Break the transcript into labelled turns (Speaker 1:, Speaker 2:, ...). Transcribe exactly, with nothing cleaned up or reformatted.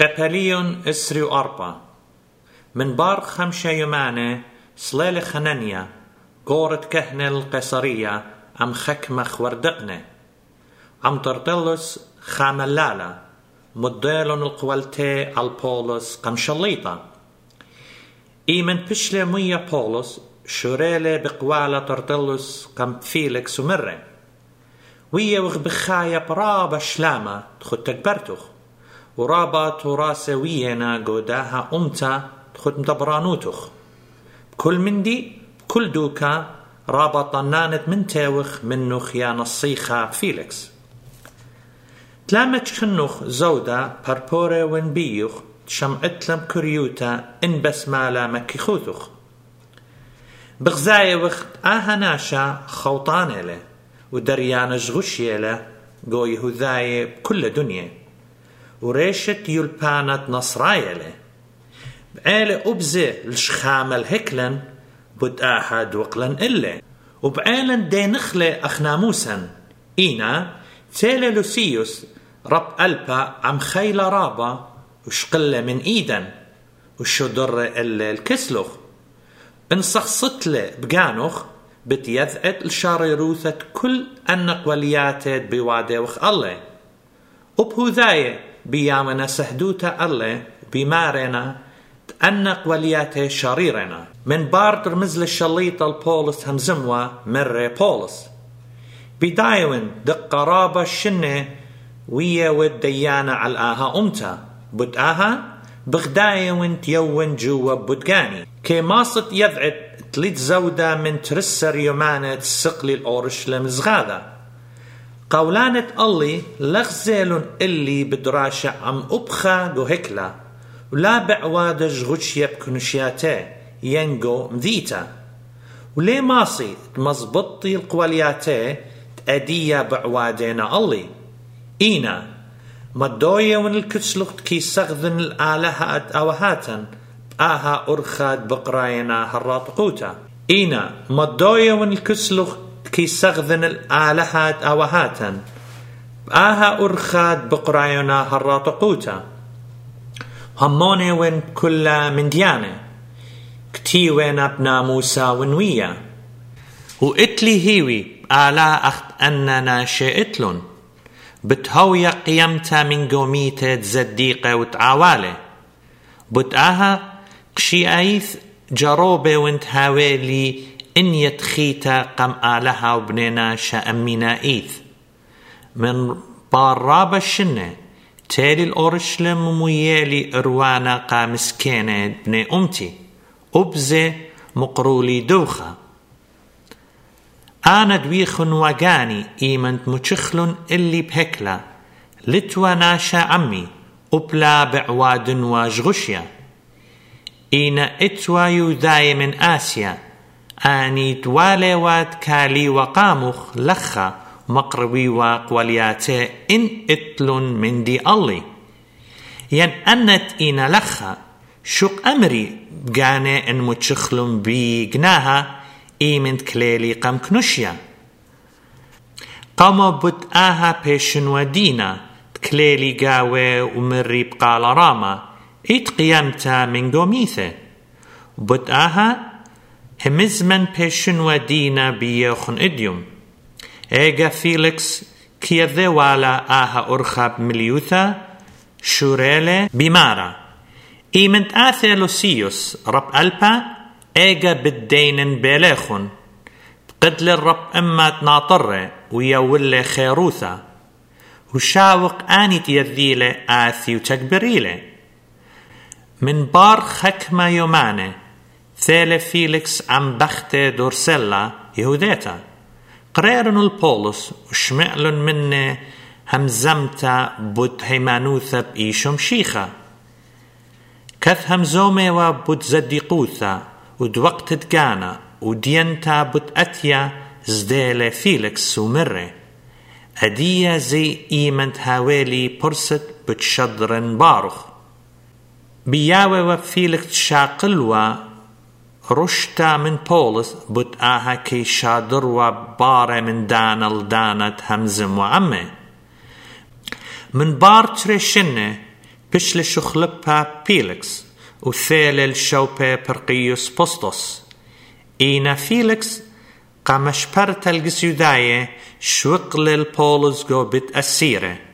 Speaker 1: بابليون اسري واربا من بار خمشة يمانة صليل خنانيا قورة كهنة القيصرية أم خكمة خوردقنة أم ترطلس خاملالا مديلون القوالتي على بولس قم شليطة إيمن بشلي مية بولس شوريلي بقوالة ترطلس قم فيليكس ومرة ويا وغبخايا برابا شلامة تخد تكبرتخ ورابا تراسة وينا قوداها أمتا تخد مدبرانوتخ كل من دي كل دوكا رابا طنانت من تاوخ منو خيانة الصيخة فيليكس تلامت خنوخ زودا باربورة ونبيوخ شم اتلم كريوتا ان بسمالا مكي خوثوخ بغزاية وقت آها ناشا خوطانة له ودريانا جغشية له قو يهوذاية بكل دنيا وريشت يلبانت نصراية له بعالة أبزي الشخامة الهكلن بد آحد وقلن إلا وبعالن دي نخلة أخناموسا إينا تيلي لوسيوس رب ألبا عم خيلة رابا وشقلة من إيدن وشدر إلا الكسلوخ انصخصت له بقانوخ بتيذقت الشاريروثة كل النقولياتات بوادوخ الله وبهذاية بيامنا سهدوتا الله بمارنا النقوليات شريرنا من بارد رمزل الشليطة البولس همزموا مرة بولس بدايون دق قرابة الشنة ويا وديانا على آها أمتا بدآها بغدايون تيون جوا بدقاني كي ماصت يذعد تليت زودة من ترسر يمانة السقلي الأورشلم زغادة قولانة الله لغزيلون اللي بدراشة عم أبخى جو هكلا ولا بعوادج غشية بكنشياته ينجو مذيتا ولي ماصي تمزبطي القوالياته تأدية بعوادنا الله إينا مدوية ون الكسلوخت كي سغذن الآلهات أوهاتا بآها أرخاد بقراينا هراتقوتا إينا مدوية ون الكسلوخت كي سغذن الآلهات أوهاتا بآها أرخاد بقراينا هراتقوتا هموني وين كل من ديانة كتي وين ابنا موسى ونوية وإتلي هيوي آلا أخت أننا شئتلن بتهوية قيمتا من قوميتة زديقة وتعوالة بتآها قشي أيث جروبة وانت هاويلي إن يتخيتا قم آلها وبنينا شأمينا إيث من بارابة الشنة تالي الأورشلم ميالي إروانا قامسكينة بني أمتي أبزي مقرولي دوخة أنا دويخن وقاني إيمنت متشخلن اللي بهكلا لتوا ناشا عمي أبلا بعواد واجغشيا إينا إتوا يوذاي من آسيا آني دوالي واد كالي وقاموخ لخا مقربي وقولياته إن إتلن من دي الله ين أنت إينا لخا شق أمري بقاني إن متشخلن بي جناها إيمنت كليلي قم كنوشيا قام بدآها بيشن ودينا تكليلي قاوي ومري بقال راما إيت قيامتا من قوميثة بدآها همزمن بيشن ودينا بيوخن إديوم إيجا فيليكس كي ذوالا آها أرخاب مليوثا شوريلي بمارا إيمنت آثي لوسيوس رب ألبا إيجا بالدين بيليخن قد للرب أما تناطر ويولي خيروثا وشاوق آني تيذيلي آثي وتكبريلي من بار خكمة يومانة ثالي فيليكس عم بختي دورسيلا يهوديتا قريرن البولس وشمعلن مني همزمتا بود هيمانوثا بإيشم شيخة كث همزومي وبود زديقوثا ودوقت تقانا ودينتا بود أتيا زديلي فيليكس ومرة أدية زي إيمنت هاويلي برست بتشدرن باروخ بياوي وفيليكس شاقلوا رشتا من بولس بود آها كي شادر وبارة من دانا لدانت همزم وعمه من بار تريشنة بشل شخلبها بيلكس وثالل شوبة برقيوس بوستوس إينا فيلكس قامش برتل جسيوداية شوقل البولس جو بت أسيرة